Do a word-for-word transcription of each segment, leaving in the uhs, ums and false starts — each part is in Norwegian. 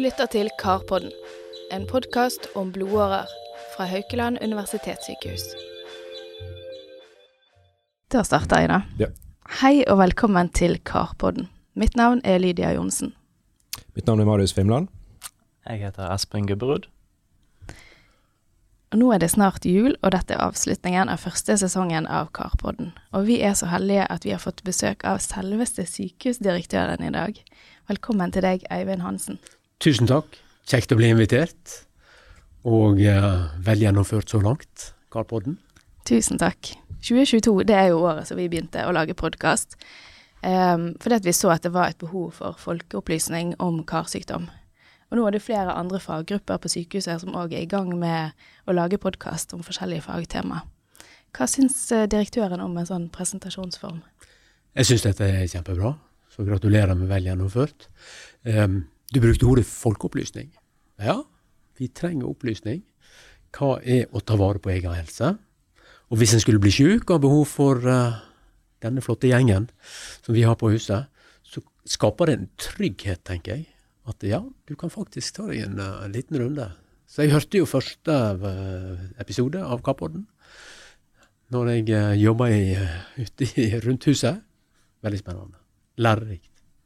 lytter til Karpodden, en podcast om blodårer fra Haukeland Universitetssykehus. Da starter jeg da. Ja. Hei og velkommen til Karpodden. Mitt navn er Lydia Jonsen. Mitt navn er Marius Fimland. Jeg heter Espen Gubberud. Og nå er det snart jul, og dette er avslutningen av første sesongen av Karpodden. Og vi er så heldige at vi har fått besøk av selveste sykehusdirektøren i dag. Velkommen til deg, Eivind Hansen. Tusen takk. Kjekt å bli invitert. Og uh, vel gjennomført så langt, Karpodden. Tusen takk. tjue tjueto, det er jo året som vi begynte å lage podcast. Um, fordi at vi så at det var et behov for folkeopplysning om karsykdom. Og nå er det flere andre faggrupper på sykehuset som også er i gang med å lage podcast om forskjellige fagtema. Hva syns direktøren om en sånn presentasjonsform? Jeg syns dette er kjempebra, så gratulerer med vel gjennomført. Um, du brukte ordet folkeopplysning. Ja, vi trenger opplysning. Hva er å ta vare på egen helse? Og hvis en skulle bli syk og ha behov for uh, denne flotte gjengen som vi har på huset, så skaper det en trygghet, tenker jeg. At ja, du kan faktisk ta deg en, uh, en liten runde. Så jeg hørte jo første uh, episode av Karpodden når jeg uh, jobber i, uh, ute i, rundt huset. Veldig spennende. Lærerikt.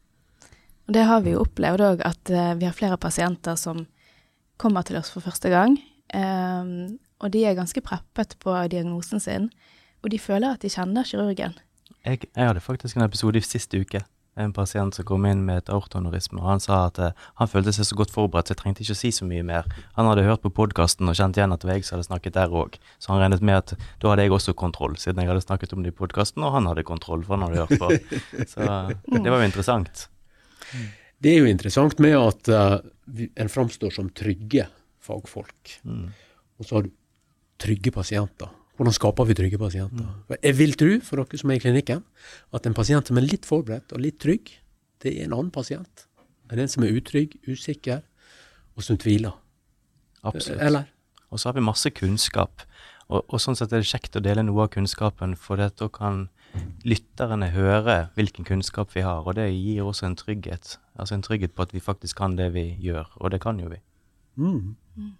Og det har vi jo opplevd også, at uh, vi har flere pasienter som kommer til oss for første gang, um, og de er ganske preppet på diagnosen sin, og de føler at de kjenner kirurgen. Jeg, jeg hadde faktisk en episode i siste uke. En pasient som kom inn med et aortoaneurisme, og han sa at uh, han følte seg så godt forberedt, så jeg trengte ikke å si så mye mer. Han hadde hørt på podcasten og kjent igjen at det var jeg som hadde snakket der også. Så han regnet med at da hadde jeg også kontroll, siden jeg hadde snakket om det i podcasten, og han hadde kontroll, for han hadde hørt på. Så det var jo interessant. Det er jo interessant med at uh, en framstår som trygge fagfolk. Mm. Og så har du trygge pasienter. Hvordan skaper vi trygge pasienter? Mm. Jeg vil tro, for dere som er i klinikken, at en pasient som er litt forberedt og litt trygg, det er en annen pasient. Det er en som er utrygg, usikker, og som tviler. Absolutt. Eller? Og så har vi masse kunnskap. Og, og sånn sett er det kjekt å dele noe av kunnskapen, for da kan lytterne høre hvilken kunnskap vi har, og det gir også en trygghet. Altså en trygghet på at vi faktisk kan det vi gjør, og det kan jo vi. Mm. Mm.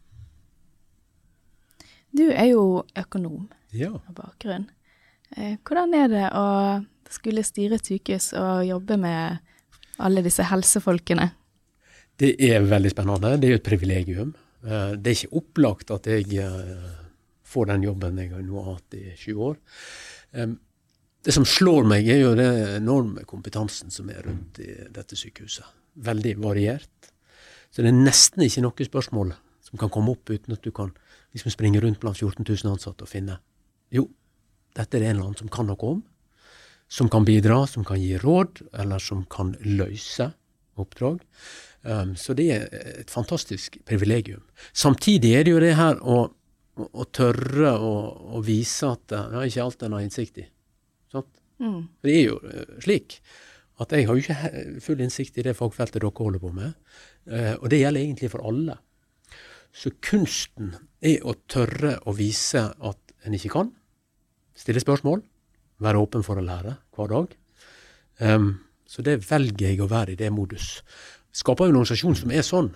Du er jo økonom ja. av bakgrunn. Eh, hvordan er det å skulle styre et sykehus og jobbe med alle disse helsefolkene? Det er veldig spennende. Det er jo et privilegium. Eh, det er ikke opplagt at jeg eh, får den jobben jeg nå har hatt i sju år. Eh, det som slår meg er jo den enorme kompetansen som er rundt i dette sykehuset. Veldig variert. Så det er nesten ikke noe spørsmål som kan komme opp uten at du kan liksom springe rundt blant fjorten tusen ansatte og finne. Jo, dette er en eller annen som kan noe om, som kan bidra, som kan gi råd, eller som kan løse oppdrag. Um, så det er et fantastisk privilegium. Samtidig er det jo det her å, å, å tørre å, å vise at det er ikke alt en har innsikt i. Sant? Mm. Det er jo uh, slik at jeg har jo ikke full innsikt i det fagfeltet dere holder på med, uh, og det gjelder egentlig for alle. Så kunsten er å tørre å vise at en ikke kan, stille spørsmål, være åpen for å lære hver dag. Um, så det velger jeg å være i det modus. Skaper vi en organisasjon som er sånn,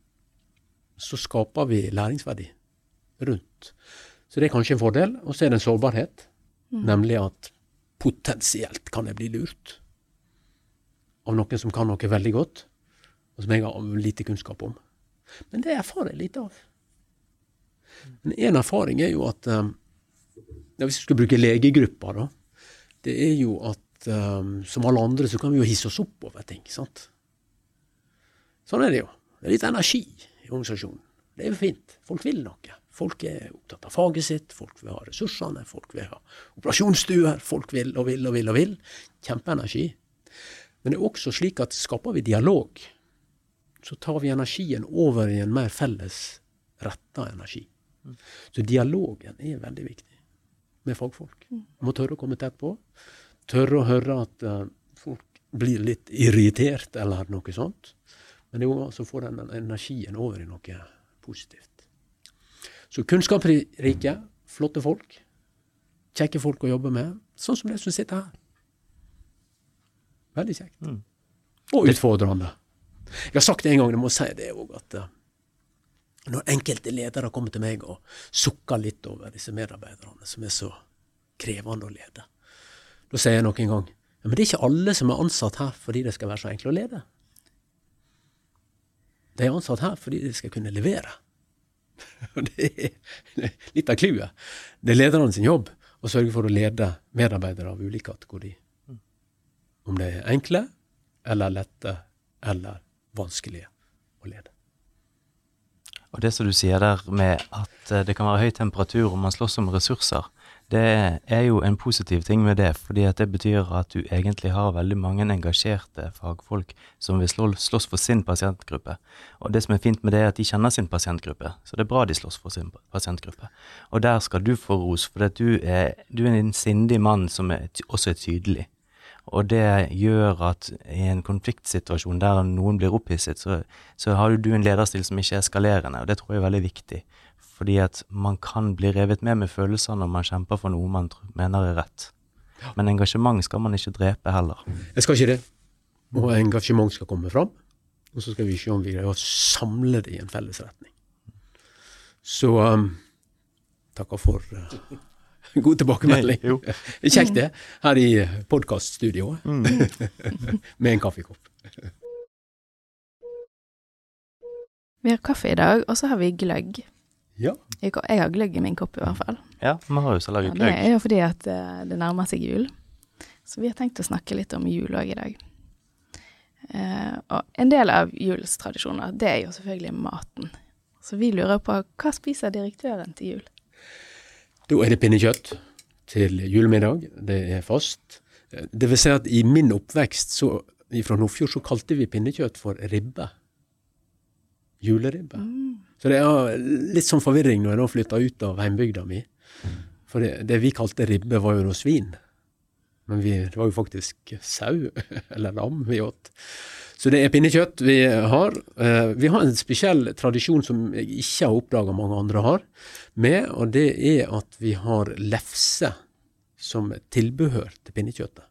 så skaper vi læringsverdi rundt. Så det er kanskje en fordel, og så er det en sårbarhet, mm. nemlig at potensielt kan jeg bli lurt av noen som kan noe veldig godt, og som jeg har lite kunnskap om. Men det erfarer jeg litt av. Men en erfaring er jo at, um, hvis vi skal bruke legegrupper da, det er jo at um, som alle andre så kan vi jo hisse oss opp over ting, sant? Sånn er det jo. Det er litt energi i organisasjonen. Det er jo fint. Folk vil noe. Folk er opptatt av faget sitt, folk vil ha ressursene, folk vil ha operasjonsstuer, folk vil og vil og vil og vil. Kjempeenergi. Men det er også slik at skaper vi dialog, så tar vi energien over i en mer felles rettet energi. Mm. Så dialogen er veldig viktig med fagfolk. Mm. Man må tørre å komme tett på, tørre å høre at uh, folk blir litt irritert eller noe sånt, men det er jo også å få den energien over i noe positivt. Så kunnskapsrike, flotte folk, kjekke folk å jobbe med, sånn som det som sitter her. Veldig kjekt. Mm. Og utfordrende. Jeg har sagt det en gang, jeg må si det også, at uh, når enkelte ledere kommer til meg og sukker litt over disse medarbeiderne som er så krevende å lede, da sier jeg nok en gang, ja, men det er ikke alle som er ansatt her fordi det skal være så enkelt å lede. De er ansatt her fordi de skal kunne levere. Og det er litt av kluet. Det er lederen sin jobb å sørge for å lede medarbeidere av ulike kategorier. Om det er enkle, eller lette, eller vanskelige å lede. Og det som du sier der med at det kan være høy temperatur og man slåss om ressurser, det er jo en positiv ting med det, fordi at det betyr at du egentlig har veldig mange engasjerte fagfolk som vil slåss for sin pasientgruppe. Og det som er fint med det er at de kjenner sin pasientgruppe, så det er bra de slåss for sin pasientgruppe. Og der skal du få ros, for at du er, du er en sindig mann som er, også er tydelig. Og det gjør at i en konfliktsituasjon der noen blir opphisset, så, så har du en lederstil som ikke er eskalerende, og det tror jeg er veldig viktig. Fordi at man kan bli revet med med følelser når man kjemper for noe man mener er rett. Men engasjement skal man ikke drepe heller. Jeg skal ikke det. Og engasjement skal komme fram, og så skal vi se om vi greier å samle det i en felles retning. Så um, takker for uh, god tilbakemelding. Jo. Kjekt det, her i podcaststudioet, mm. med en kaffekopp. Vi har kaffe i dag, og så har vi gløgg. Ja. Jeg, jeg har gløgg i min kopp i hvert fall. Ja, vi har jo så laget ja, gløgg. Det er jo fordi at uh, det nærmer seg jul. Så vi har tenkt å snakke litt om jul også i dag. Uh, og en del av julens tradisjoner, det er jo selvfølgelig maten. Så vi lurer på, hva spiser direktøren til jul? Da er det pinnekjøtt til julemiddag. Det er fast. Det vil si at i min oppvekst så, fra Nordfjord så kalte vi pinnekjøtt for ribbe. Juleribbe. Mm. Så det er litt sånn forvirring når jeg nå flyttet ut av heimbygda mi. For det, det vi kalte ribbe var jo noe svin. Men vi, det var jo faktisk sau, eller lam vi åt. Så det er pinnekjøtt vi har. Vi har en spesiell tradisjon som jeg ikke har oppdaget mange andre har med, og det er at vi har lefse som tilbehør til pinnekjøttet.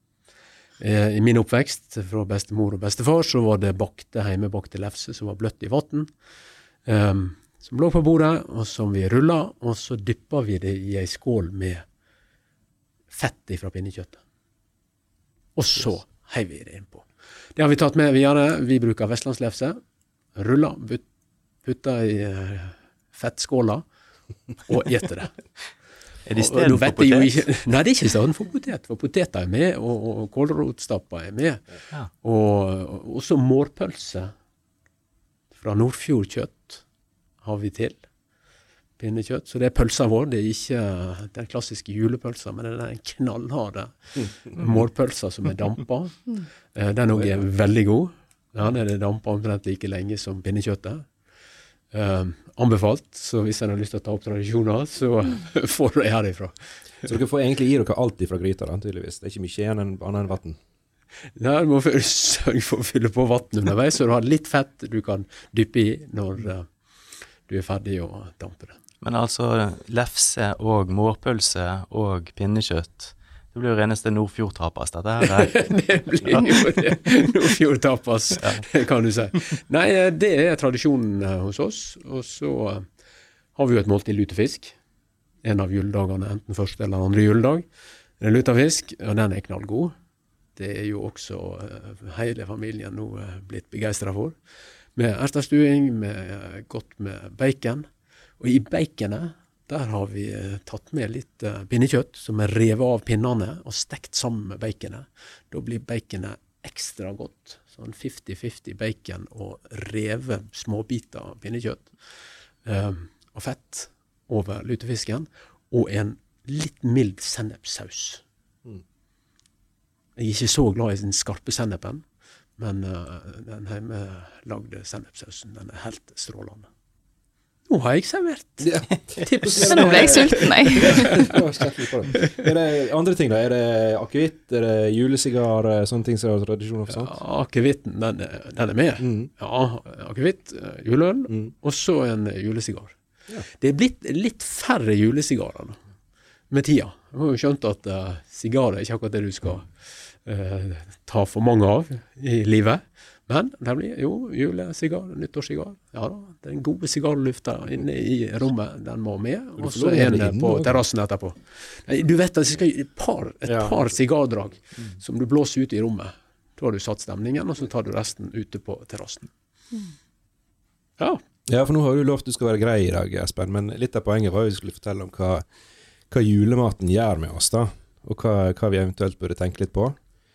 I min oppvekst fra bestemor og bestefar så var det bakte, hjemmebakte lefse som var bløtt i vatten, um, som lå på bordet, og som vi rullet, og så dyppet vi det i en skål med fett fra pinnekjøttet. Og så heiv vi det inn på. Det har vi tatt med videre. Vi bruker vestlandslefse, rullet, puttet i fettskåla, og etter det. Er det stedet for potet? Ikke, nei, det er ikke stedet for potet, for poteter er med, og, og kålrotstapper er med, ja. og, og også mårpølse fra Nordfjord kjøtt har vi til, pinnekjøtt, så det er pølsa vår, det er ikke den klassiske julepølsa, men det er den knallharde mårpølsa som er dampa. Den også er veldig god, ja, den er dampa omtrent like lenge som pinnekjøttet. Uh, anbefalt, så hvis jeg har lyst til å ta opp tradisjoner, så får jeg herifra. Så dere får egentlig gi dere alt ifra gryta da, tydeligvis. Det er ikke mye igjen enn annet enn vatten. Nei, du må sørge for å fylle på vatten underveis, så du har litt fett du kan dyppe i når uh, du er ferdig å dampe det. Men altså, lefse og mårpølse og pinnekjøtt, det blir jo reneste Nordfjord-tapas, dette her. Det blir jo det. Nordfjord-tapas, ja. Kan du si. Nei, det er tradisjonen hos oss, og så har vi jo et måltid lutefisk. En av juledagene, enten første eller andre juledag. Det er lutefisk, og den er knallgod. Det er jo også hele familien nå blitt begeistret for. Med ertestuing, med godt med bacon. Og i baconet, der har vi tatt med litt pinnekjøtt som er revet av pinnene og stekt sammen med baconet. Da blir baconet ekstra godt. Sånn fifty fifty bacon og revet småbiter av pinnekjøtt. Um, og fett over lutefisken. Og en litt mild sennepssaus. Mm. Jeg er ikke så glad i den skarpe sennepen, men uh, den hjemmelagde sennepssausen, den er helt strålende. Nå har jeg servert. Ja. Så nå ble jeg sulten, jeg. Er det andre ting da? Er det akevitt, er det julesigar, sånne ting som er tradisjoner for sånt? Ja, akevitten, den, den er med. Mm. Ja, akevitt, juleøl, mm. og så en julesigar. Ja. Det er blitt litt færre julesigarer nå, med tida. Jeg har jo skjønt at uh, sigarer er ikke akkurat det du skal uh, ta for mange av i livet, Men det blir jo julesigar, nyttårssigar. Ja da, den gode sigarlufta inne i rommet, den må med. Og så en på terrassen etterpå. Nei, du vet at jeg skal et par, et Ja. par sigardrag mm. som du blåser ut i rommet. Da har du satt stemningen, og så tar du resten ute på terrassen. Mm. Ja. Ja, for nå har du lovt du skal være grei i dag, Espen, men litt av poenget var jo at vi skulle fortelle om hva, hva julematen gjør med oss da, og hva, hva vi eventuelt burde tenke litt på.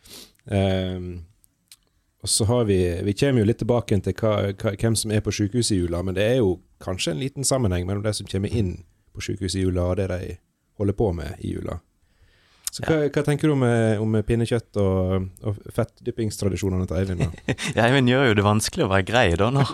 Um, og så har vi, vi kommer jo litt tilbake til hva, hva, hvem som er på sykehuset i jula, men det er jo kanskje en liten sammenheng mellom det som kommer inn på sykehuset i jula og det de holder på med i jula. Så hva, hva tenker du om, om pinnekjøtt og, og fettdyppingstradisjonene til Eivind da? Ja, Eivind gjør jo det vanskelig å være grei da nå.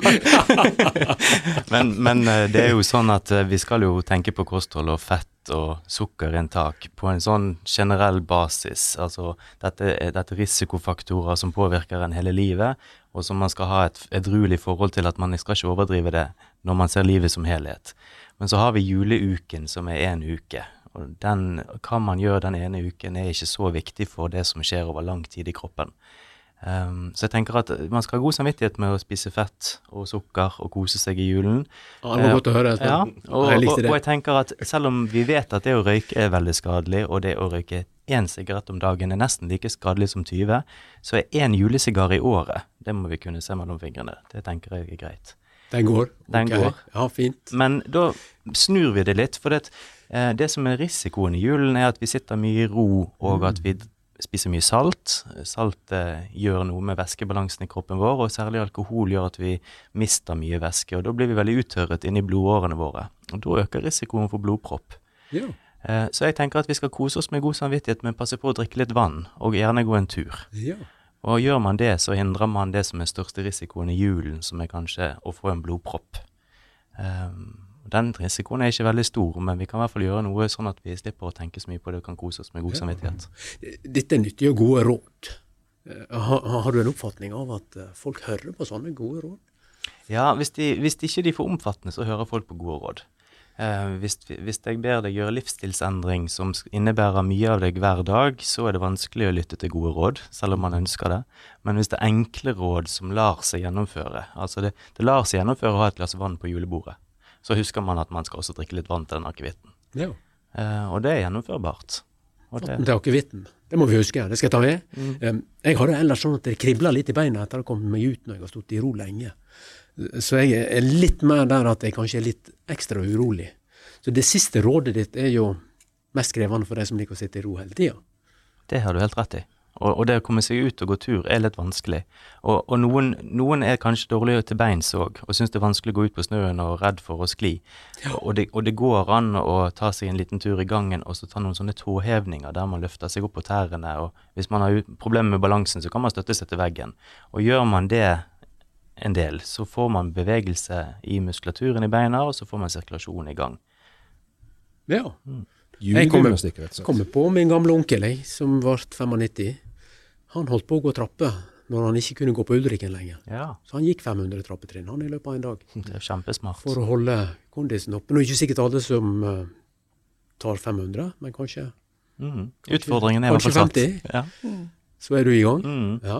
men, men det er jo sånn at vi skal jo tenke på kosthold og fett og sukkerinntak på en sånn generell basis. Altså, dette er dette risikofaktorer som påvirker en hele livet, og som man skal ha et edruelig forhold til at man skal ikke overdrive det når man ser livet som helhet. Men så har vi juleuken som er en uke. Og den, hva man gjør den ene uken er ikke så viktig for det som skjer over lang tid i kroppen. Um, så jeg tenker at man skal ha god samvittighet med å spise fett og sukker og kose seg i julen. Ja, det var godt å høre. Ja, og, og, og jeg tenker at selv om vi vet at det å røyke er veldig skadelig, og det å røyke en sigarett om dagen er nesten like skadelig som tyve, så er en julesigar i året, det må vi kunne se mellom fingrene. Det tenker jeg er greit. Den går. Den okay. går. Ja, fint. Men da snur vi det litt, for det, eh, det som er risikoen i julen er at vi sitter mye i ro, og mm. at vi spiser mye salt. Salt eh, gjør noe med væskebalansen i kroppen vår, og særlig alkohol gjør at vi mister mye væske, og da blir vi veldig uttørret inn i blodårene våre. Og da øker risikoen for blodpropp. Ja. Eh, så jeg tenker at vi skal kose oss med god samvittighet, men passe på å drikke litt vann, og gjerne gå en tur. Ja. Og gjør man det, så hindrer man det som er største risikoen i julen, som er kanskje å få en blodpropp. Um, den risikoen er ikke veldig stor, men vi kan i hvert fall gjøre noe sånn at vi slipper å tenke så mye på det og kan kose oss med god samvittighet. Dette er nyttige og gode råd. Har, har du en oppfatning av at folk hører på sånne gode råd? Ja, hvis, de, hvis de ikke de får omfattende, så hører folk på gode råd. Eh, hvis, hvis jeg ber deg gjøre livsstilsendring som innebærer mye av deg hver dag, så er det vanskelig å lytte til gode råd, selv om man ønsker det. Men hvis det er enkle råd som lar seg gjennomføre, altså det, det lar seg gjennomføre å ha et glass vann på julebordet, så husker man at man skal også drikke litt vann til den akevitten. Ja. Eh, og det er gjennomførbart. Og det... det er akevitten. Det må vi huske, det skal jeg ta med. Mm. Um, jeg har det ellers sånn at det kribler litt i beina etter å komme meg ut når jeg har stått i ro lenge. Så jeg er litt mer der at jeg kanskje er litt ekstra urolig. Så det siste rådet ditt er jo mest krevende for deg som liker å sitte i ro hele tiden. Det har du helt rett i. Og, og det å komme seg ut og gå tur er litt vanskelig. Og, og noen, noen er kanskje dårlige til beins også, og synes det er vanskelig å gå ut på snøen og redd for å skli. Ja. Og, det, og det går an å ta seg en liten tur i gangen og så ta noen sånne tåhevninger der man løfter seg opp på tærene. Og hvis man har problemer med balansen, så kan man støtte seg til veggen. Og gjør man det en del, så får man bevegelse i muskulaturen i beina, og så får man sirkulasjon i gang. Ja. Mm. Jeg kommer, kommer på min gamle onkel, jeg, som var nittifem. Han holdt på å gå trappe når han ikke kunne gå på Ulriken lenger. Ja. Så han gikk fem hundre trappetrinn han i løpet av en dag. Det er kjempesmart. For å holde kondisen oppe. Nå er det ikke sikkert alle som uh, tar fem hundre, men kanskje... Mm. Utfordringen er kanskje femti. Ja. Så er du i gang. Mm. Ja.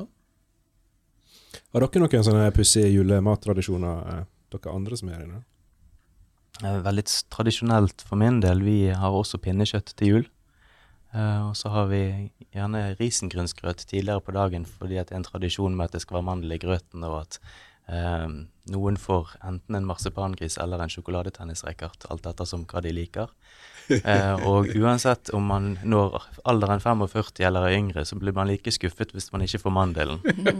Har dere noen sånne pussige julemattradisjoner, dere andre som er inne? Veldig tradisjonelt for min del. Vi har også pinnekjøtt til jul. Uh, og så har vi gjerne risengrynsgrøt tidligere på dagen, fordi at det er en tradisjon med at det skal være mandel i grøten, og at uh, noen får enten en marsipangris eller en sjokoladetennisrekert, alt etter som hva de liker. Uh, og uansett om man når alderen førtifem eller er yngre, så blir man like skuffet hvis man ikke får mandelen.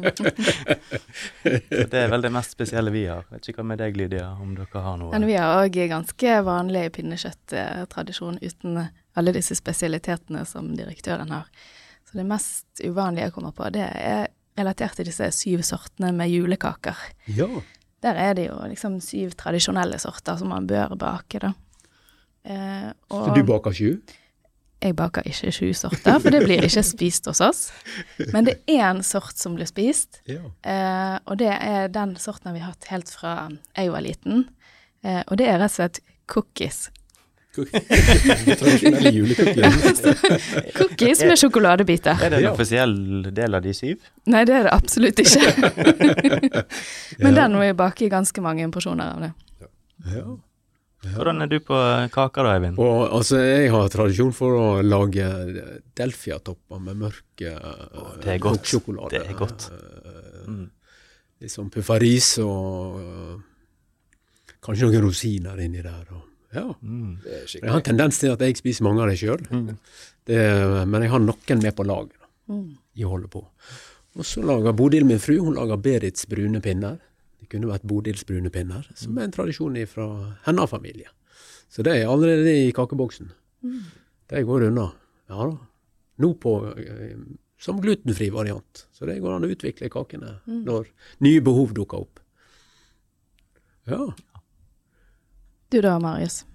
Så det er vel det mest spesielle vi har. Jeg vet ikke hva med deg, Lydia, om dere har noe. Men vi har også ganske vanlig pinnekjøtt-tradisjon uten alle disse spesialitetene som direktøren har. Så det mest uvanlige jeg kommer på, det er relatert til disse syv sortene med julekaker. Ja. Der er det jo liksom syv tradisjonelle sorter som man bør bake da. Eh, og Så du baker sju? Jeg baker ikke sju sorter, for det blir ikke spist hos oss. Men det er en sort som blir spist, Ja. eh, og det er den sorten vi har hatt helt fra jeg var liten. Eh, og det er rett og slett cookies. Tradisjonelle julekookies. Cookies med sjokoladebiter. Er det en Ja. offisiell del av de syv? Nei, det er det absolutt ikke. Men den må vi bake i ganske mange porsjoner av det. Ja. Hvordan er du på kaker da, Eivind? Og altså, jeg har tradisjon for å lage Delfia-topper med mørke det er godt. sjokolade. Det er godt. Mm. Litt sånn puffaris og uh, kanskje noen rosiner inni der. Og, ja. Mm. Det er Jeg har skikkelig. en tendens til at jeg spiser mange av det selv. Mm. Det, men jeg har noen med på laget da, Mm. i å holde på. Og så lager Bodil, min fru, hun lager Berits brune pinner. Det kunne vært Bodils brune pinner, som er en tradisjon fra hennes familie. Så det er allerede i kakeboksen. Mm. Det går unna. Ja da. Nå på, eh, som glutenfri variant. Så det går an å utvikle kakene Mm. når nye behov dukker opp. Ja. Du da, Marius?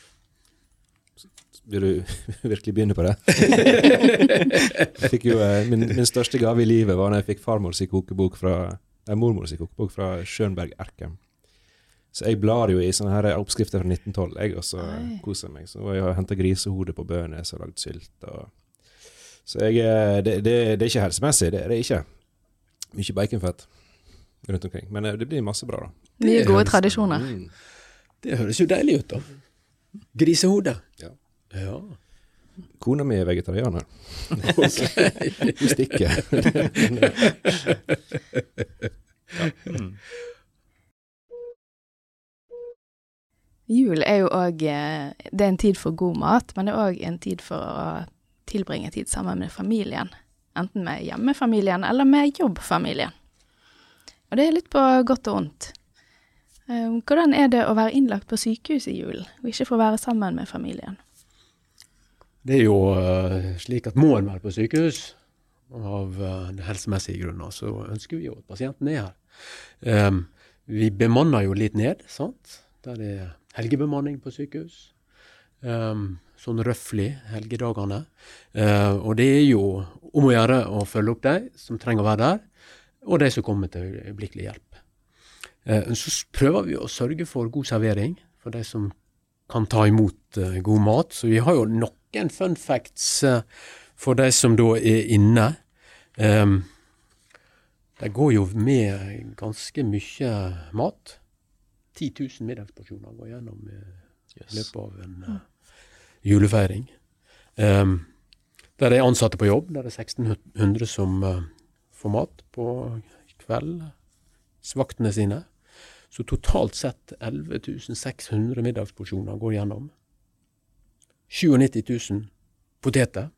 Vil du virkelig begynne på det? Jeg fikk jo, eh, min, min største gave i livet var når jeg fikk farmors kokebok fra, nei, mormors kokebok fra Schönberg Erkem. Så jeg blar jo i sånne her oppskrifter fra nitten tolv, jeg også Oi. koser meg. Så jeg har hentet grisehode på Bønes og lagd sylt. Og... Så jeg, eh, det, det, det er ikke helsemessig, det er det ikke. Mye baconfett rundt omkring. Men eh, det blir masse bra da. Mye Det gode høres- tradisjoner. Mm. Det høres jo deilig ut da. Grisehode. Ja. Ja. Kona mi er vegetarianer. Ok. Hun stikker. Mm. Jul er jo òg Det er en tid for god mat, men det er òg en tid for å tilbringe tid sammen med familien. Enten med hjemmefamilien eller med jobbfamilien. Og det er litt på godt og ondt. Eh, Hvordan er det å være innlagt på sykehus i julen, og ikke få være sammen med familien? Det er jo eh, slik at må en være på sykehus av uh, helsemessige grunner, så ønsker vi jo at pasienten er her. Um, vi bemanner jo litt ned, sant? Der er helgebemanning på sykehus. Um, sånn røffelig helgedagene. Uh, og det er jo om å gjøre å følge opp de som trenger å være der, og de som kommer til øyeblikkelig hjelp. Uh, så s- prøver vi å sørge for god servering for de som kan ta imot uh, god mat. Så vi har jo noen fun facts uh, for de som da er inne. Um, det går jo med ganske mye mat. ti tusen middagsporsjoner går gjennom uh, i løpet av en uh, julefeiring. Um, der er ansatte på jobb, der er seksten hundre som uh, får mat på kveldsvaktene sine. Så totalt sett elleve tusen seks hundre middagsporsjoner går gjennom. nittito tusen poteter.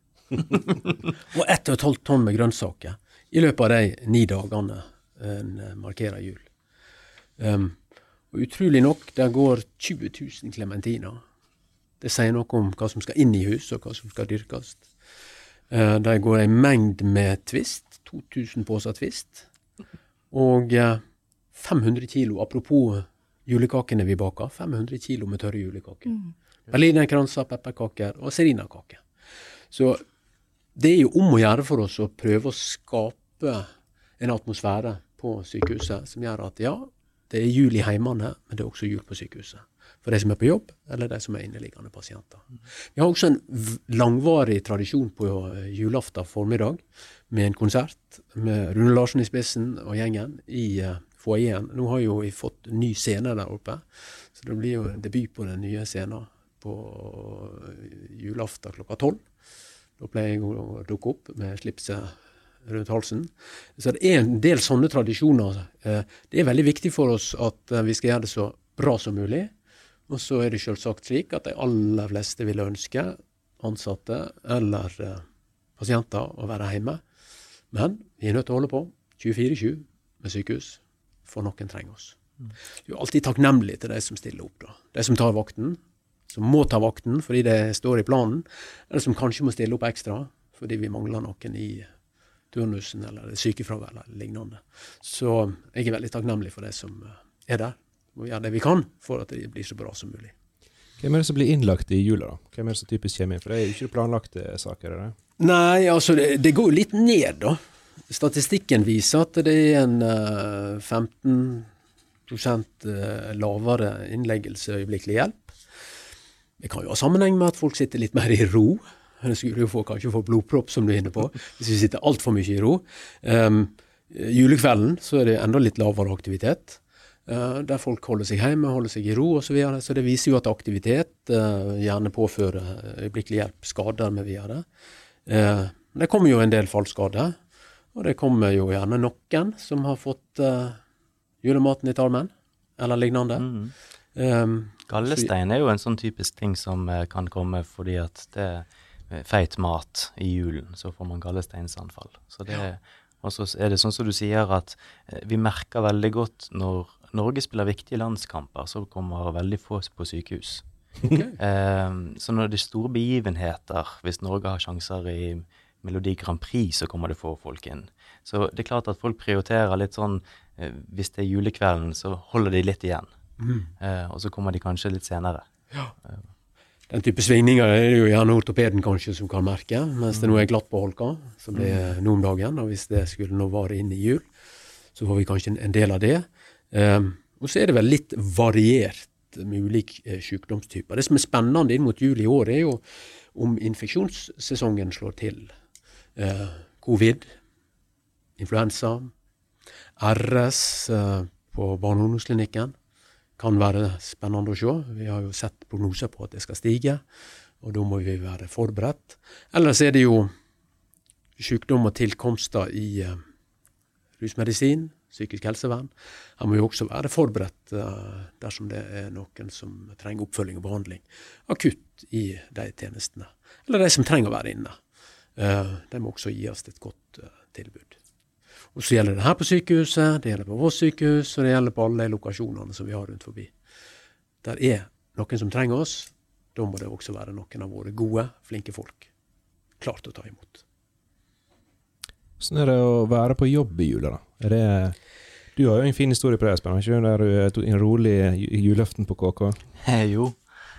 Og ett og et halvt tonn med grønnsaker i løpet av de ni dagene en uh, markerer jul. Um, og utrolig nok, der går tjue tusen klementiner. Det sier noe om hva som skal inn i hus, og hva som skal dyrkes. Uh, der går en mengd med twist, to tusen poser twist, og uh, fem hundre kilo, apropos julekakene vi baker, fem hundre kilo med tørre julekaker. Mm. Berlinerkranser, pepperkaker og serinakaker. Så det er jo om å gjøre for oss å prøve å skape en atmosfære på sykehuset som gjør at ja, det er jul i heimene, men det er også jul på sykehuset. For de som er på jobb, eller de som er inneliggende pasienter. Vi har også en v- langvarig tradisjon på eh, julaften formiddag, med en konsert med Rune Larsen i spissen og gjengen i uh, foajeen. Nå har jo vi fått ny scene der oppe, så det blir jo en debut på den nye scenen på eh, julaften klokka tolv. Da pleier jeg å dukke opp med slipset rundt halsen. Så det er en del sånne tradisjoner. Eh, Det er veldig viktig for oss at eh, vi skal gjøre det så bra som mulig. Og så er det selvsagt slik at de aller fleste vil ønske ansatte eller eh, pasienter å være hjemme. Men vi er nødt til å holde på tjuefire sju med sykehus, for noen trenger oss. Vi er alltid takknemlig til de som stiller opp da. De som tar vakten, som må ta vakten fordi det står i planen, eller som kanskje må stille opp ekstra fordi vi mangler noen i turnusen eller sykefravær eller lignende. Så jeg er veldig takknemlig for de som er der. Vi gjør det vi kan for at det blir så bra som mulig. Hvem er det som blir innlagt i jula da? Hvem er det som typisk kommer inn? For det er jo ikke planlagte saker, er det? Nei, altså det, det går jo litt ned da. Statistikken viser at det er en uh, femten prosent uh, lavere innleggelse øyeblikkelig hjelp. Det kan jo ha sammenheng med at folk sitter litt mer i ro. Det skulle jo få, kanskje få blodpropp, som du er inne på, hvis vi sitter alt for mye i ro. Um, julekvelden så er det enda litt lavere aktivitet, uh, der folk holder seg hjemme, holder seg i ro og så videre. Så det viser jo at aktivitet uh, gjerne påfører øyeblikkelig hjelp, skader med videre. Uh, det kommer jo en del fallskader, og det kommer jo gjerne noen som har fått uh, julematen i tarmen, eller lignende. Mm. Um, Gallestein er jo en sånn typisk ting som uh, kan komme fordi at det er feit mat i julen, så får man gallesteinsanfall. Så det, ja. Og så er det sånn som du sier at uh, vi merker veldig godt når Norge spiller viktige landskamper, så kommer veldig få på sykehus. Okay. Uh, så når det er store begivenheter, hvis Norge har sjanser i Melodi Grand Prix, så kommer det få folk inn. Så det er klart at folk prioriterer litt sånn, uh, hvis det er julekvelden, så holder de litt igjen. Mm. Uh, og så kommer de kanskje litt senere. Ja. Den type svingninger er det jo gjerne ortopeden kanskje som kan merke, mens det nå er glatt på holka, som det er nå om dagen, og hvis det skulle nå vare inn i jul, så får vi kanskje en del av det. Um, og så er det vel litt variert med ulike uh, sykdomstyper. Det som er spennende inn mot jul i år er jo om infeksjonssesongen slår til. Uh, Covid, influensa, R S uh, på barne- og ungdomsklinikken, kan være spennende å se. Vi har jo sett prognoser på at det skal stige, og da må vi være forberedt. Ellers er det jo sykdom og tilkomster i uh, rusmedisin, psykisk helsevern. Her må vi også være forberedt uh, dersom det er noen som trenger oppfølging og behandling akutt i de tjenestene. Eller de som trenger å være inne. Uh, de må også gi oss et godt uh, tilbud. Og så gjelder det her på sykehuset, det gjelder på vårt sykehus, og det gjelder på alle lokasjonene som vi har rundt forbi. Der er noen som trenger oss, da må det også være noen av våre gode, flinke folk klart å ta imot. Sånn er det å være på jobb i jula da? Er det, du har jo en fin historie på det, Espen, ikke du? Der du en rolig julaften på K K? Eh, jo.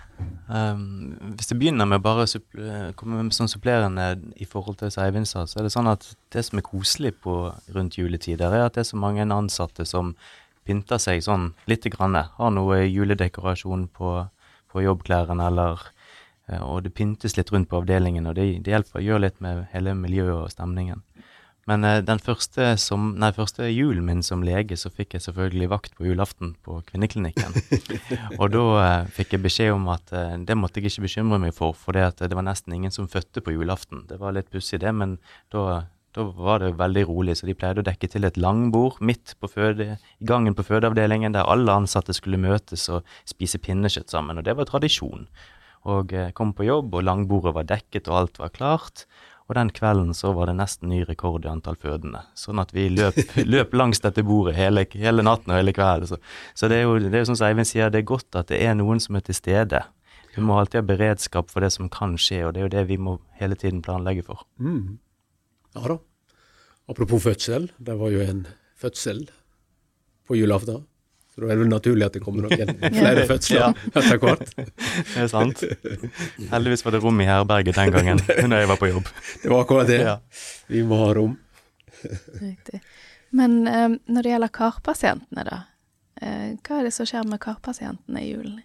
Um, hvis det begynner med bare supple- komme med sånn supplerende i forhold til Eivind sa, så er det sånn at det som er koselig på rundt juletider er at det er så mange ansatte som pynter seg sånn litt grann, har noe juledekorasjon på, på jobbklærene eller, og det pyntes litt rundt på avdelingen, og det, det hjelper å gjøre litt med hele miljøet og stemningen. Men uh, den første, som, nei, første julen min som lege, så fikk jeg selvfølgelig vakt på julaften på kvinneklinikken. Og da uh, fikk jeg beskjed om at uh, det måtte jeg ikke bekymre meg for, for det, at det var nesten ingen som fødte på julaften. Det var litt pussig det, men da, da var det veldig rolig, så de pleide å dekke til et langbord midt på føde, i gangen på fødeavdelingen, der alle ansatte skulle møtes og spise pinnekjøtt sammen, og det var tradisjon. Og uh, kom på jobb, og langbordet var dekket, og alt var klart. Og den kvelden så var det nesten ny rekord i antall fødende. Sånn at vi løp, løp langs dette bordet hele, hele natten og hele kvelden. Så, så det er jo, det er jo sånn som Eivind sier, det er godt at det er noen som er til stede. Vi må alltid ha beredskap for det som kan skje, og det er jo det vi må hele tiden planlegge for. Mm. Ja da. Apropos fødsel, det var jo en fødsel på julaften. Så da er det vel naturlig at det kommer noen flere fødsler etter hvert. Det er sant. Heldigvis var det rom i herberget den gangen, når jeg var på jobb. Det var akkurat det. Ja. Vi må ha rom. Riktig. Men um, når det gjelder karpasientene da, uh, hva er det som skjer med karpasientene i julen?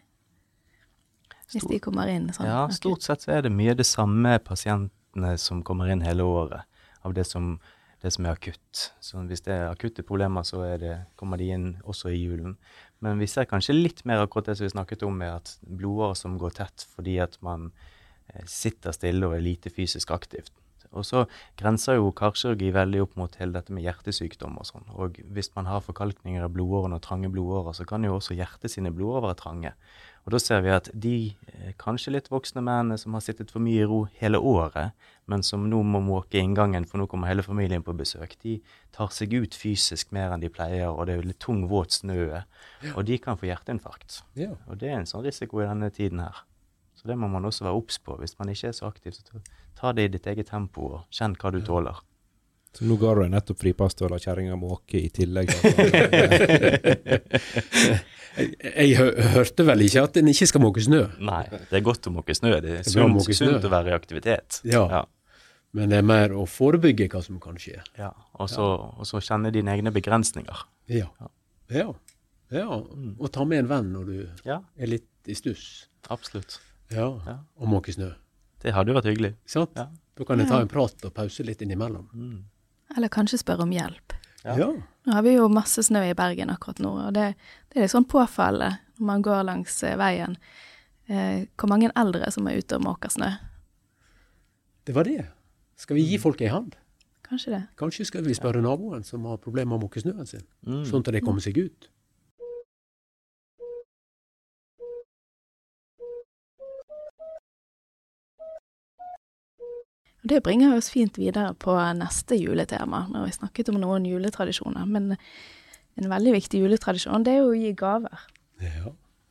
Hvis Stor, de kommer inn sånn? Ja, stort sett så er det mye det samme pasientene som kommer inn hele året, av det som det som er akutt. Så hvis det er akutte problemer, så er det, kommer de inn også i julen. Men vi ser kanskje litt mer akkurat det som vi snakket om, med at blodårer som går tett fordi at man sitter stille og er lite fysisk aktivt. Og så grenser jo karkirurgi veldig opp mot hele dette med hjertesykdom og sånn. Og hvis man har forkalkninger av blodårene og trange blodårer, så kan jo også hjertet sine blodårer være trange. Og da ser vi at de eh, kanskje litt voksne mennene som har sittet for mye i ro hele året, men som nå må måke inngangen, for nå kommer hele familien på besøk, de tar seg ut fysisk mer enn de pleier, og det er jo litt tung våt snø, ja. Og de kan få hjerteinfarkt. Ja. Og det er en sånn risiko i denne tiden her. Så det må man også være obs på. Hvis man ikke er så aktiv, så ta det i ditt eget tempo, og kjenn hva du tåler. Så nå ga du deg nettopp fripass til å la kjerringa måke i tillegg. jeg, jeg hø hørte vel ikke at den ikke skal måke snø. Nei, det er godt å måke snø. Det er sunt, det sunt å være i aktivitet. Ja. Ja, men det er mer å forebygge hva som kan skje. Ja, og så, ja. Og så kjenne dine egne begrensninger. Ja, ja. Ja. Og ta med en venn når du ja. er litt i stuss. Absolutt. Ja, Ja. og måkesnø. Det hadde jo vært hyggelig. Sant? Ja. Da kan jeg ta Ja. en prat og pause litt innimellom. Mm. Eller kanskje spørre om hjelp. Ja. Ja. Nå har vi jo masse snø i Bergen akkurat nå, og det, det er litt sånn påfallende når man går langs eh, veien. Eh, hvor mange eldre som er ute og måker snø. Det var det. Skal vi gi folk en hand? Kanskje det. Kanskje skal vi spørre naboen som har problemer med å måke snøen sin, Mm. sånn at det kommer seg ut. Og det bringer oss fint videre på neste juletema. Nå har vi snakket om noen juletradisjoner, men en veldig viktig juletradisjon, det er jo å gi gaver. Ja.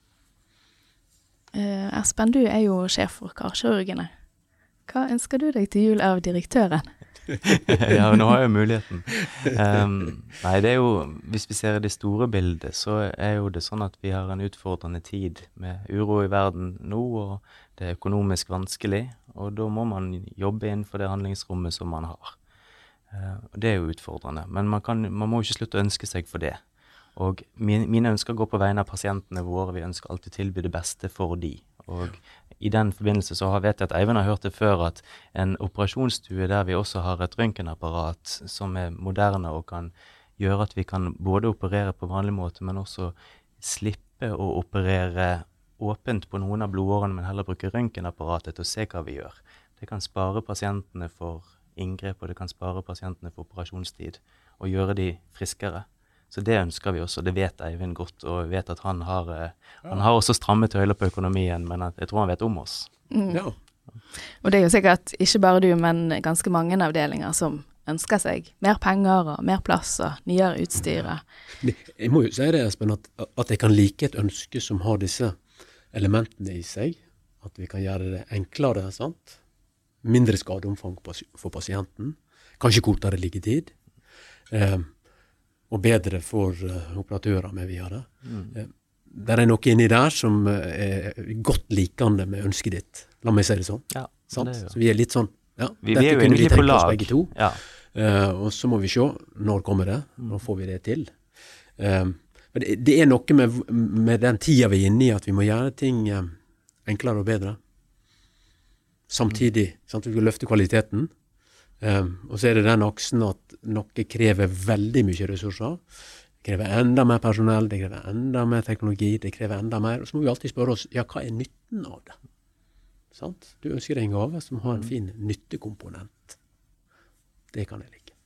Eh, Espen, du er jo sjef for karkirurgene. Hva ønsker du deg til jul av direktøren? Ja, nå har jeg jo muligheten. Um, nei, det er jo, hvis vi ser i det store bildet, så er jo det sånn at vi har en utfordrende tid med uro i verden nå, og det er økonomisk vanskelig, og da må man jobbe innenfor det handlingsrommet som man har. Uh, det er jo utfordrende, men man, kan, man må jo ikke slutte å ønske seg for det. Og mine, mine ønsker går på vegne av pasientene våre, vi ønsker alltid tilby det beste for de. Og i den forbindelse så har, vet jeg at Eivind har hørt det før, at en operasjonsstue der vi også har et røntgenapparat som er moderne og kan gjøre at vi kan både operere på vanlig måte, men også slippe å operere åpent på noen av blodårene, men heller bruke røntgenapparatet til å se hva vi gjør. Det kan spare pasientene for inngrep, og det kan spare pasientene for operasjonstid, og gjøre de friskere. Så det ønsker vi også, det vet Eivind godt, og vet at han har, han har også strammet tøyler på økonomien, men jeg tror han vet om oss. Mm. Ja. Og det er jo sikkert ikke bare du, men ganske mange avdelinger som ønsker seg mer penger og mer plass og nyere utstyr. Det- Jeg må jo si det, Espen, at, at jeg kan like et ønske som har disse elementene i seg, at vi kan gjøre det enklere, sant? Mindre skadeomfang på- for pasienten, kanskje kortere liggetid, eh, og bedre for uh, operatører med videre. Mm. Eh, der er noe inni der som uh, er godt likende med ønsket ditt. La meg si det sånn. Ja, Sant? det er jo. Så vi er litt sånn, ja, Vi, vi dette er jo kunne egentlig på tenkt oss lag. begge to. Ja. Eh, og så må vi se, når kommer det? Når får vi det til? Eh, men det, det er noe med, med den tida vi er inne i, at vi må gjøre ting eh, enklere og bedre. Samtidig, sant? Vi skal løfte kvaliteten. Eh, og så er det den aksen at noe krever veldig mye ressurser. Det krever enda mer personell, det krever enda mer teknologi, det krever enda mer. Og så må vi alltid spørre oss, ja, hva er nytten av det? Sant? Du ønsker deg en gave som har en fin nyttekomponent. Det kan jeg like.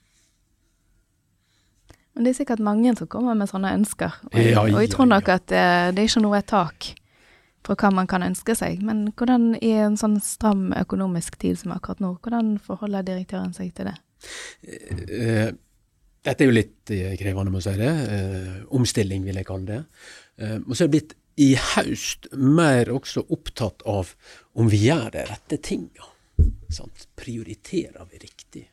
Men det er sikkert mange som kommer med sånne ønsker. Og, Ja, og jeg ja, tror nok ja. at det, det er ikke noe tak på hva man kan ønske seg. Men hvordan i en sånn stram økonomisk tid som akkurat nå, hvordan forholder direktøren seg til det? Eh, dette er jo litt eh, krevende, må jeg si det. Eh, omstilling vil jeg kalle det. Eh, og så er jeg blitt i høst mer også opptatt av om vi gjør de rette tinga. Sant? Prioriterer vi riktig?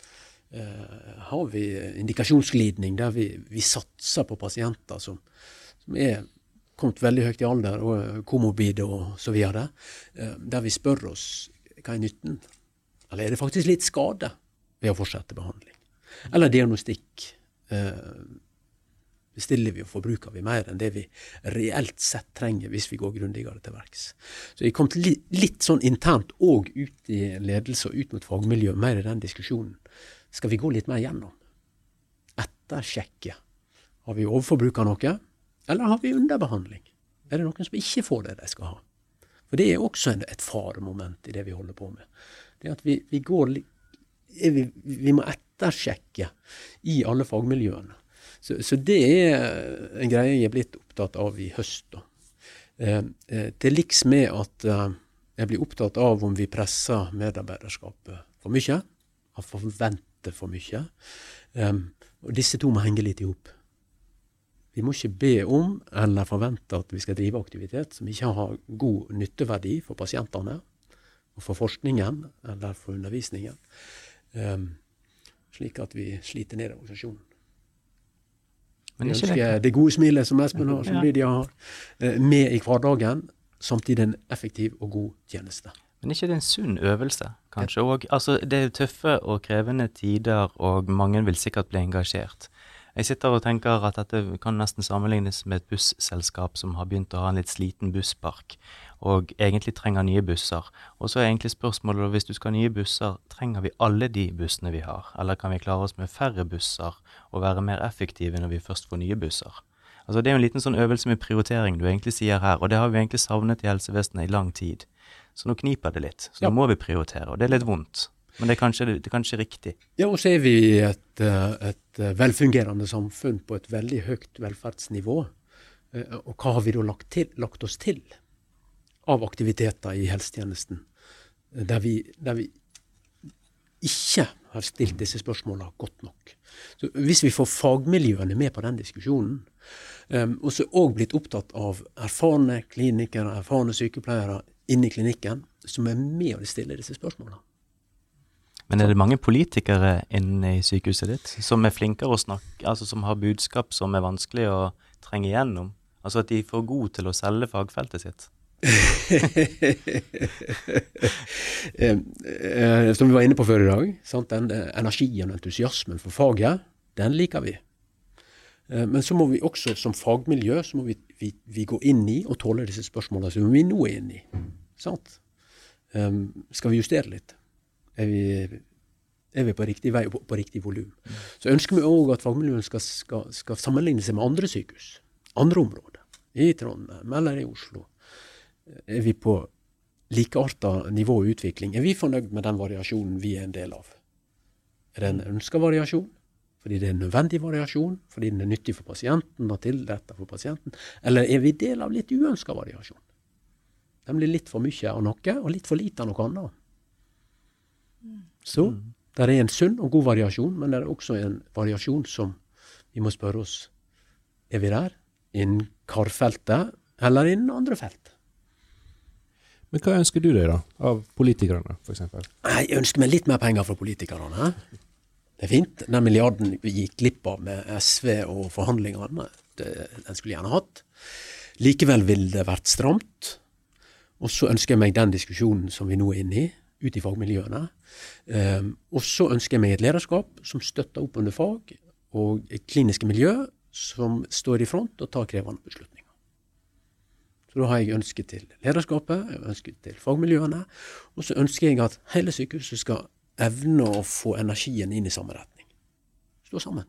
Eh, har vi indikasjonsglidning der vi, vi satser på pasienter som, som er kommet veldig høyt i alder, og komorbide og så videre, eh, der vi spør oss hva er nytten? Eller er det faktisk litt skade ved å fortsette behandling? Eller diagnostikk. Eh, bestiller vi og forbruker vi mer enn det vi reelt sett trenger hvis vi går grundigere til verks. Så jeg kom til litt, litt sånn internt og ut i ledelse og ut mot fagmiljø, mer i den diskusjonen. Skal vi gå litt mer gjennom? Ettersjekke. Har vi overforbruk av noe? Eller har vi underbehandling? Er det noen som ikke får det de skal ha? For det er også en, et faremoment i det vi holder på med. Det at vi, vi går litt Vi, vi må ettersjekke i alle fagmiljøene. Så, så det er en greie jeg er blitt opptatt av i høst. Da. Eh, eh, til liks med at eh, jeg blir opptatt av om vi presser medarbeiderskapet for mye, har forventet for mye. Eh, og disse to må henge litt ihop. Vi må ikke be om eller forvente at vi skal drive aktivitet som ikke har god nytteverdi for pasientene, og for forskningen eller for undervisningen. Um, slik at vi sliter ned organisasjonen. Men Jeg ikke ønsker det. det gode smilet som Espen har, som Ja. Lydia har, eh, med i hverdagen, samtidig en effektiv og god tjeneste. Men ikke det en sunn øvelse, kanskje? Og, altså, det er tøffe og krevende tider, og mange vil sikkert bli engasjert. Jeg sitter og tenker at dette kan nesten sammenlignes med et busselskap som har begynt å ha en litt sliten busspark. og egentlig trenger nye busser. Og så er egentlig spørsmålet, hvis du skal ha nye busser, trenger vi alle de bussene vi har? Eller kan vi klare oss med færre busser og være mer effektive når vi først får nye busser? Altså det er jo en liten sånn øvelse med prioritering du egentlig sier her, og det har vi egentlig savnet i helsevesenet i lang tid. Så nå kniper det litt, så Ja. nå må vi prioritere, og det er litt vondt. Men det er kanskje, det er kanskje riktig. Ja, og så er vi i et, eh, et eh, velfungerende samfunn på et veldig høyt velferdsnivå. Eh, Og hva har vi da lagt, til, lagt oss til av aktiviteter i helsetjenesten, eh, der vi, der vi ikke har stilt disse spørsmålene godt nok. Så hvis vi får fagmiljøene med på den diskusjonen, um, og så også blitt opptatt av erfarne klinikere, erfarne sykepleiere inne i klinikken, som er med å stille disse spørsmålene. Men er det mange politikere inne i sykehuset ditt som er flinkere å snakke, altså som har budskap som er vanskelig å trenge igjennom? Altså at de er for gode til å selge fagfeltet sitt? eh, eh, som vi var inne på før i dag, sant? Den eh, energien og entusiasmen for faget, den liker vi. Eh, men så må vi også som fagmiljø, så må vi, vi, vi gå inn i og tåle disse spørsmålene som vi nå er inne i. Sant? Eh, skal vi justere litt? Er vi, er vi på riktig vei og på, på riktig volum? Mm. Så ønsker vi også at fagmiljøene skal, skal, skal sammenligne seg med andre sykehus, andre områder, i Trondheim eller i Oslo. Er vi på likeartet nivå og utvikling? Er vi fornøyd med den variasjonen vi er en del av? Er det en ønsket variasjon? Fordi det er en nødvendig variasjon? Fordi den er nyttig for pasienten og til dette for pasienten? Eller er vi del av litt uønsket variasjon? Den blir litt for mye av noe, og litt for lite av noe annet. Så, der er en sunn og god variasjon, men det er også en variasjon som vi må spørre oss, er vi der? Innen karfeltet, eller innen andre felt? Men hva ønsker du deg da, av politikerne, for eksempel? Jeg ønsker meg litt mer penger fra politikerne. Det er fint. Den milliarden vi gikk glipp av med S V og forhandlingene, det, den skulle jeg gjerne hatt. Likevel vil det vært stramt. Og så ønsker jeg meg den diskusjonen som vi nå er inne i, ut i fagmiljøene. Um, og så ønsker jeg meg et lederskap som støtter opp under fag, og et kliniske miljø som står i front og tar krevende beslutninger. Så da har jeg ønsket til lederskapet, jeg ønsket til fagmiljøene, og så ønsker jeg at hele sykehuset skal evne å få energien inn i samme retning. Stå sammen.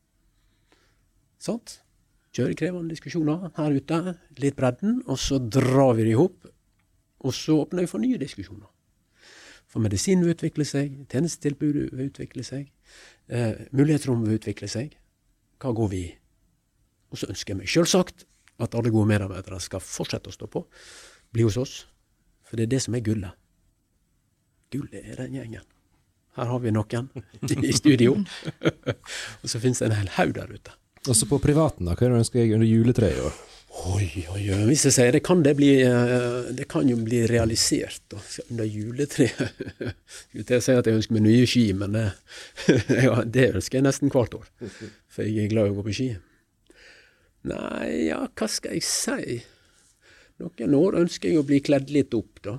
Sant? Kjøre krevende diskusjoner her ute, litt bredden, og så drar vi det ihop, og så åpner vi for nye diskusjoner. For medisin vil utvikle seg, tjenestetilbud vil utvikle seg, eh, mulighetsrom vil utvikle seg. Hva går vi i? Og så ønsker jeg meg selvsagt at alle gode medarbeidere skal fortsette å stå på, bli hos oss, for det er det som er gullet. Gullet er den gjengen. Her har vi noen i studio, og så finnes det en hel haug der ute. Også på privaten da, hva er det du ønsker jeg under juletreet i år? Oi, oi, oi, hvis jeg sier det, kan det bli, det kan jo bli realisert da, under juletreet. Jeg skulle si at jeg ønsker meg nye ski, men det, ja, det ønsker jeg nesten hvert år, for jeg er glad i å gå på ski. Nei, ja, hva skal jeg si? Noen år ønsker jeg å bli kledd litt opp da.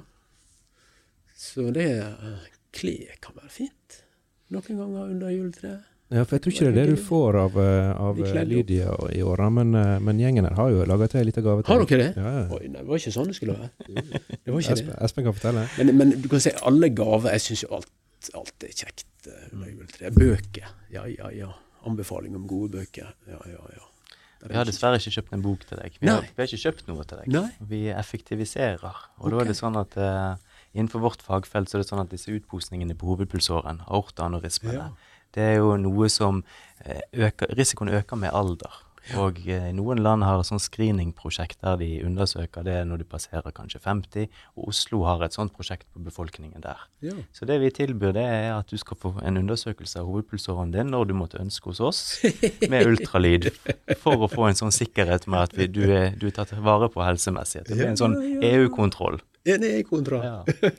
Så det, klær kan være fint. Noen ganger under juletreet. Ja, for jeg tror ikke det er det du får av, av Lydia i åra, men, men gjengen her har jo laget til litt av gave til. Har dere det? Ja, ja. Oi, nei, det var ikke sånn det skulle være. Det var ikke Espen, det. Espen kan fortelle. Men, men du kan si alle gaver, jeg synes jo alt, alt er kjekt under juletreet. Bøker, ja, ja, ja. Anbefaling om gode bøker, ja, ja, ja. Vi har dessverre ikke kjøpt en bok til deg. Vi har, vi har ikke kjøpt noe til deg. Nei. Vi effektiviserer. Og Ok. da er det sånn at uh, innenfor vårt fagfelt så er det sånn at disse utposningene på hovedpulsåren, aortaaneurismene, Ja. det er jo noe som uh, øker, risikoen øker med alder. Og uh, noen land har sånn screeningprosjekt der de undersøker det når du passerer kanskje femti, og Oslo har et sånt prosjekt på befolkningen der. Ja. Så det vi tilbyr det er at du skal få en undersøkelse av hovedpulsåren din når du måtte ønske hos oss, med ultralyd, for å få en sånn sikkerhet med at vi, du, er, du er tatt vare på helsemessig. Det blir en sånn Ja, ja. E U-kontroll. En er kontra. Ja.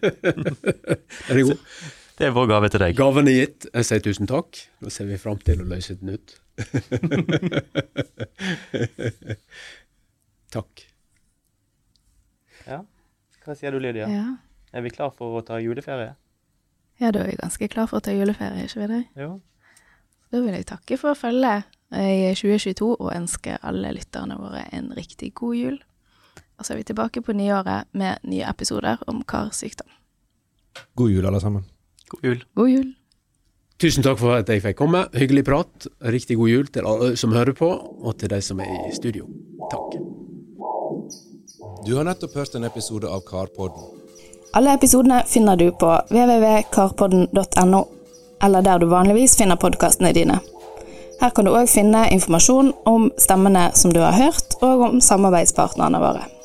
Er det god? Det er vår gave til deg. Gaven er gitt. Jeg sier tusen takk. Nå ser vi frem til å løse den ut. Takk. Ja. Hva sier du, Lydia? Ja. Er vi klar for å ta juleferie? ja, da er vi ganske klar for å ta juleferie, ikke vi det? Jo. Da vil jeg takke for å følge i tjue tjueto og ønske alle lytterne våre en riktig god jul. Og så er vi tilbake på nyåret med nye episoder om karsykdom. God jul alle sammen. God jul. God jul. Tusen takk for at jeg fikk komme. Hyggelig prat. Riktig god jul til alle som hører på, og til de som er i studio. Takk. Du har nettopp hørt en episode av Karpodden. Alle episodene finner du på w w w punktum karpodden punktum no, eller der du vanligvis finner podcastene dine. Her kan du også finne informasjon om stemmene som du har hørt, og om samarbeidspartnerne våre.